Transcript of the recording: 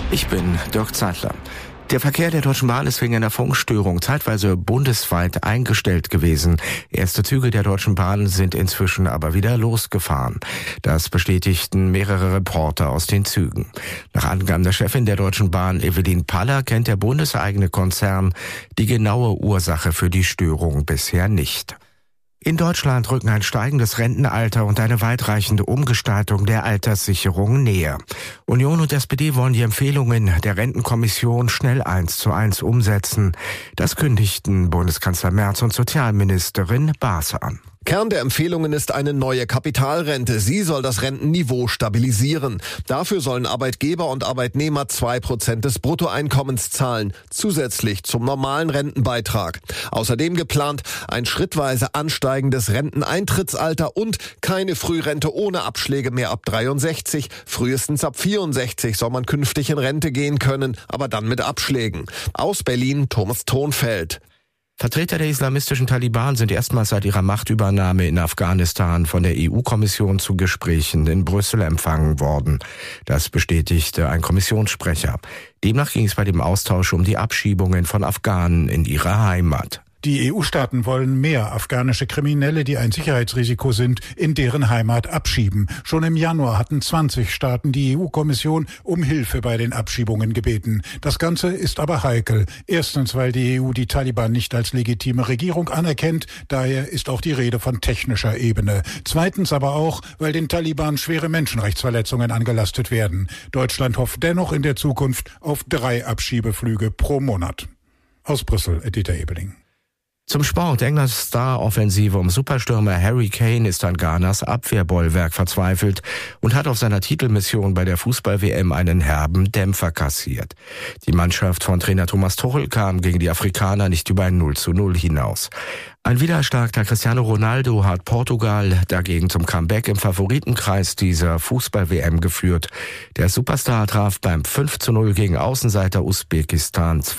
Ich bin Dirk Zeitler. Der Verkehr der Deutschen Bahn ist wegen einer Funkstörung zeitweise bundesweit eingestellt gewesen. Erste Züge der Deutschen Bahn sind inzwischen aber wieder losgefahren. Das bestätigten mehrere Reporter aus den Zügen. Nach Angaben der Chefin der Deutschen Bahn, Evelyn Paller, kennt der bundeseigene Konzern die genaue Ursache für die Störung bisher nicht. In Deutschland rücken ein steigendes Rentenalter und eine weitreichende Umgestaltung der Alterssicherung näher. Union und SPD wollen die Empfehlungen der Rentenkommission schnell 1:1 umsetzen. Das kündigten Bundeskanzler Merz und Sozialministerin Baas an. Kern der Empfehlungen ist eine neue Kapitalrente. Sie soll das Rentenniveau stabilisieren. Dafür sollen Arbeitgeber und Arbeitnehmer 2% des Bruttoeinkommens zahlen, zusätzlich zum normalen Rentenbeitrag. Außerdem geplant ein schrittweise ansteigendes Renteneintrittsalter und keine Frührente ohne Abschläge mehr ab 63. Frühestens ab 64 soll man künftig in Rente gehen können, aber dann mit Abschlägen. Aus Berlin Thomas Thonfeld. Vertreter der islamistischen Taliban sind erstmals seit ihrer Machtübernahme in Afghanistan von der EU-Kommission zu Gesprächen in Brüssel empfangen worden. Das bestätigte ein Kommissionssprecher. Demnach ging es bei dem Austausch um die Abschiebungen von Afghanen in ihre Heimat. Die EU-Staaten wollen mehr afghanische Kriminelle, die ein Sicherheitsrisiko sind, in deren Heimat abschieben. Schon im Januar hatten 20 Staaten die EU-Kommission um Hilfe bei den Abschiebungen gebeten. Das Ganze ist aber heikel. Erstens, weil die EU die Taliban nicht als legitime Regierung anerkennt. Daher ist auch die Rede von technischer Ebene. Zweitens aber auch, weil den Taliban schwere Menschenrechtsverletzungen angelastet werden. Deutschland hofft dennoch in der Zukunft auf 3 Abschiebeflüge pro Monat. Aus Brüssel, Dieter Ebeling. Zum Sport. Englands Star-Offensive um Superstürmer Harry Kane ist an Ghanas Abwehrbollwerk verzweifelt und hat auf seiner Titelmission bei der Fußball-WM einen herben Dämpfer kassiert. Die Mannschaft von Trainer Thomas Tuchel kam gegen die Afrikaner nicht über ein 0:0 hinaus. Ein wiedererstarkter Cristiano Ronaldo hat Portugal dagegen zum Comeback im Favoritenkreis dieser Fußball-WM geführt. Der Superstar traf beim 5:0 gegen Außenseiter Usbekistan